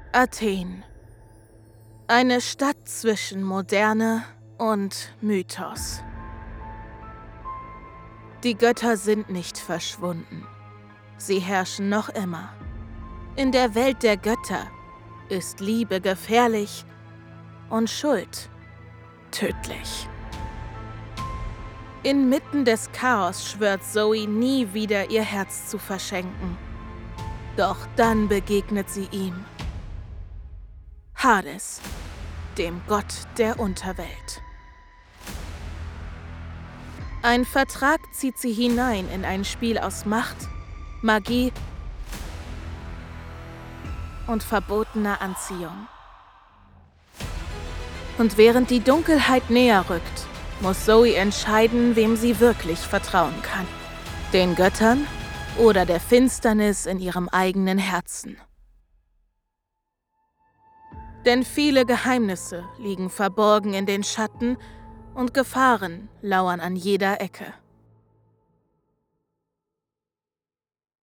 Athen. Eine Stadt zwischen Moderne und Mythos. Die Götter sind nicht verschwunden. Sie herrschen noch immer. In der Welt der Götter ist Liebe gefährlich und Schuld tödlich. Inmitten des Chaos schwört Zoe, nie wieder ihr Herz zu verschenken. Doch dann begegnet sie ihm. Hades, dem Gott der Unterwelt. Ein Vertrag zieht sie hinein in ein Spiel aus Macht, Magie und verbotener Anziehung. Und während die Dunkelheit näher rückt, muss Zoe entscheiden, wem sie wirklich vertrauen kann. Den Göttern oder der Finsternis in ihrem eigenen Herzen. Denn viele Geheimnisse liegen verborgen in den Schatten und Gefahren lauern an jeder Ecke.